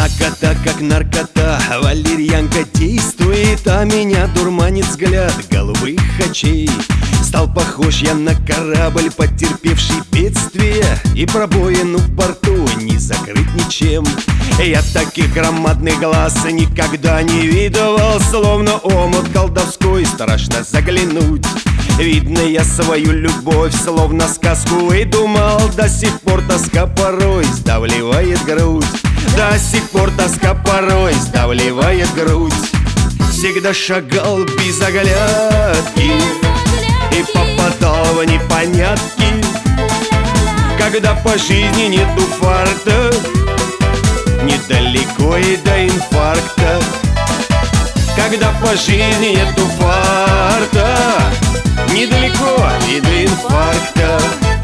Смакота, как наркота, валерьянка действует, а меня дурманит взгляд голубых очей. Стал похож я на корабль, потерпевший бедствие, и пробоину в борту не закрыть ничем. Я таких громадных глаз никогда не видывал, словно омут колдовской, страшно заглянуть. Видно, я свою любовь словно сказку выдумал. До сих пор тоска порой сдавливает грудь. До сих пор тоска порой сдавливает грудь. Всегда шагал без оглядки и попадал в непонятки. Когда по жизни нету фарта, недалеко и до инфаркта. Когда по жизни нету фарта, недалеко и до инфаркта.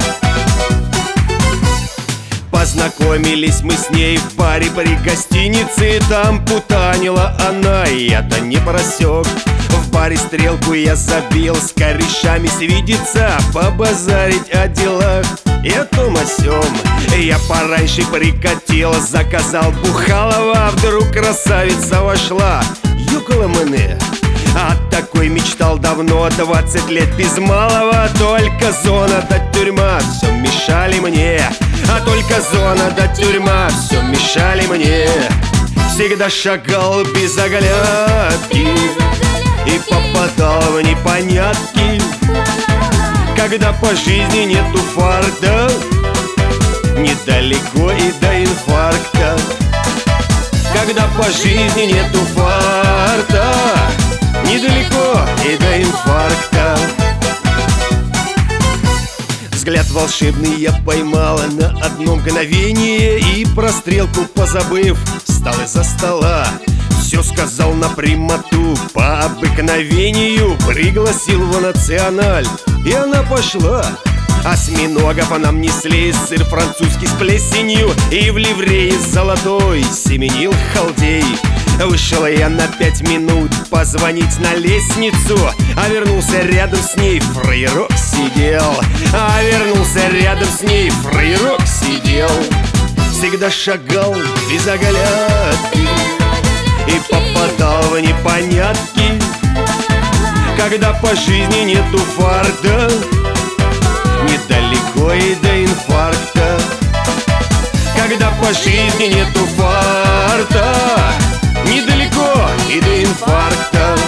Познакомились мы с ней в баре при гостинице. Там путанила она, и я-то не просек. В баре стрелку я забил, с корешами свидеться, побазарить о делах и о том о сём. Я пораньше прикатил, заказал бухалова. Вдруг красавица вошла, юкала мне. От такой мечтал давно, 20 лет без малого. Только зона да тюрьма все мешали мне. А только зона да тюрьма все мешали мне. Всегда шагал без оглядки и попадал в непонятки. Когда по жизни нету фарта, недалеко и до инфаркта. Когда по жизни нету фарта, недалеко и до инфаркта. Взгляд волшебный я поймала на одно мгновение, и про стрелку позабыв, встал из-за стола. Все сказал на прямоту, по обыкновению пригласил в националь, и она пошла. Осьминогов нам несли, сыр французский с плесенью, и в ливрее золотой семенил халдей. Вышел я на 5 минут позвонить на лестницу, а вернулся рядом с ней фраерок сидел. А вернулся рядом с ней фраерок сидел. Всегда шагал без оглядки и попадал в непонятки. Когда по жизни нету фарта, недалеко и до инфаркта. Когда по жизни нету фарта, недалеко и до инфаркта.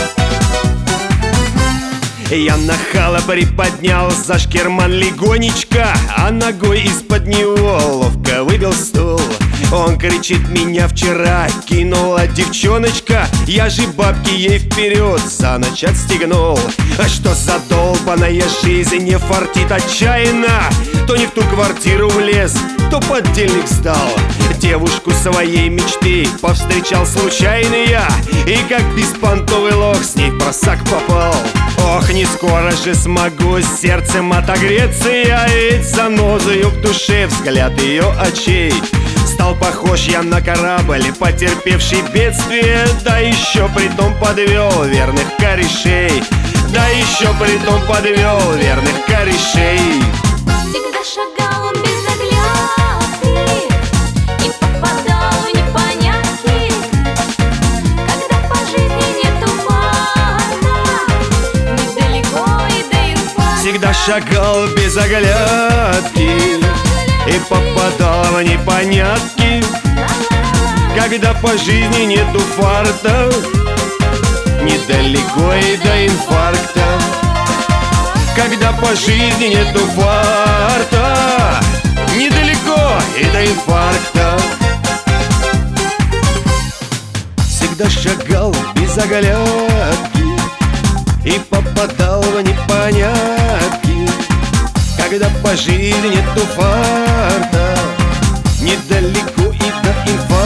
Я нахало приподнял за шкирман легонечко, а ногой из-под него ловко выбил стул. Он кричит: меня вчера кинула девчоночка, я же бабки ей вперед за ночь отстегнул. А что за долбаная жизнь, не фартит отчаянно. То не в ту квартиру влез, то подельник стал. Девушку своей мечты повстречал случайно я, и как беспонтовый лох с ней в просак попал. Ох, не скоро же смогу с сердцем отогреться я, ведь занозою в душе взгляд ее очей. Стал похож я на корабль, потерпевший бедствие, да еще притом подвел верных корешей. Да еще притом подвел верных корешей. Всегда шагал без оглядки и попадал в непонятки. Когда по жизни нету фарта, недалеко и до инфаркта. Всегда шагал без оглядки и попадал в непонятки. Когда по жизни нету фарта, недалеко и до инфаркта. Когда по жизни нету фарта, недалеко и до инфаркта. Всегда шагал без оглядки и попадал в непонятки. Когда по жизни нету фарта, недалеко и до инфаркта.